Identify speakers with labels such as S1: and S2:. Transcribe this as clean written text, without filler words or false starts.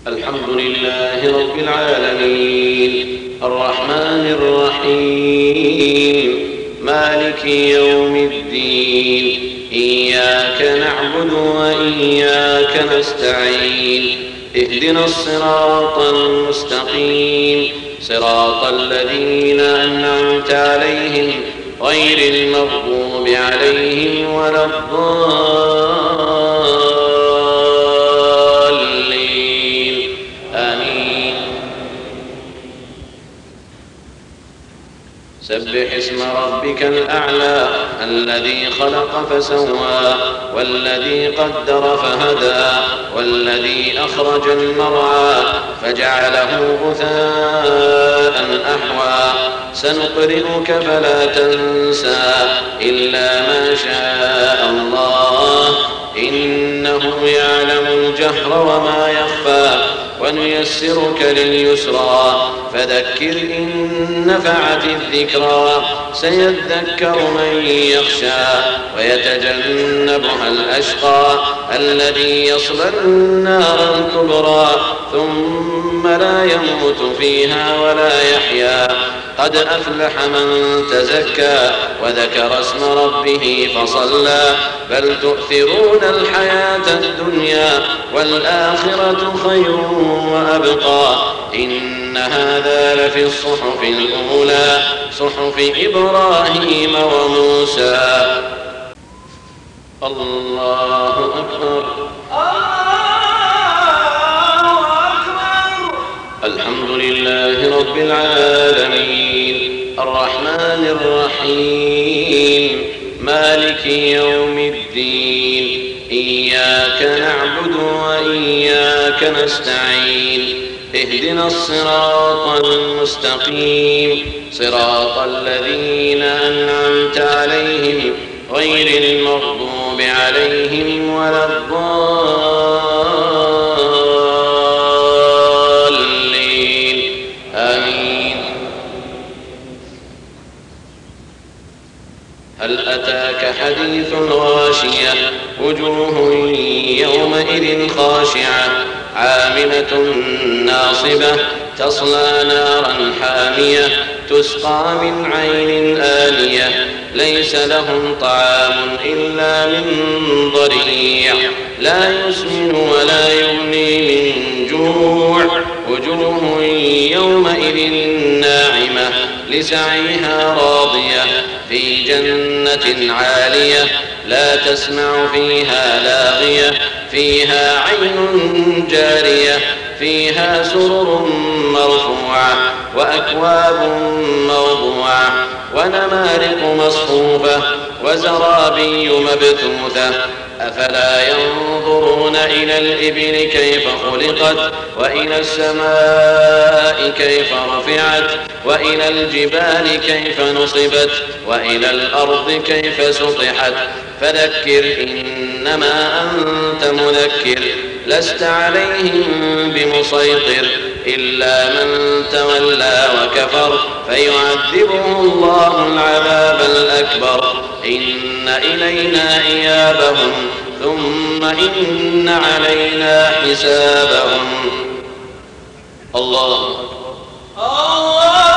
S1: الحمد لله رب العالمين الرحمن الرحيم مالك يوم الدين إياك نعبد وإياك نستعين اهدنا الصراط المستقيم صراط الذين أنعمت عليهم غير المغضوب عليهم ولا الضالين آمين. سبح اسم ربك الأعلى الذي خلق فسوى والذي قدر فهدى والذي أخرج المرعى فجعله غثاء أحوى سنقرئك فلا تنسى إلا ما شاء الله إنه يعلم الجهر وما يخفى ونيسرك لليسرى فذكر إن نفعت الذكرى سيذكر من يخشى ويتجنبها الأشقى الذي يصلى النار الكبرى ثم لا يموت فيها ولا يحيا قد أفلح من تزكى وذكر اسم ربه فصلى بل تؤثرون الحياة الدنيا والآخرة خير وأبقى إن هذا لفي الصحف الأولى صحف إبراهيم وموسى. الله أكبر. الحمد لله رب العالمين الرحمن الرحيم مالك يوم الدين إياك نعبد وإياك نستعين اهدنا الصراط المستقيم صراط الذين أنعمت عليهم غير المغضوب عليهم ولا الضالين آمين. هل أتاك حديث الغاشية وجوه يومئذ خاشعة عاملة ناصبة تصلى نارا حامية تسقى من عين آنية ليس لهم طعام إلا من ضريع لا يسمن ولا يغني من جوع وجوه يومئذ ناعمة لسعيها راضية في جنة عالية لا تسمع فيها لاغية فيها عين جارية فيها سرر مرفوعة وأكواب موضوعة ونمارق مصفوفة وزرابي مبثوثة أفلا ينظرون إلى الإبل كيف خلقت وإلى السماء كيف رفعت وإلى الجبال كيف نصبت وإلى الأرض كيف سطحت فذكر إنما أنت مذكر لست عليهم بمسيطر إلا من تولى وكفر فيعذبه الله العذاب الأكبر إن إلينا إيابهم ثم إن علينا حسابهم. الله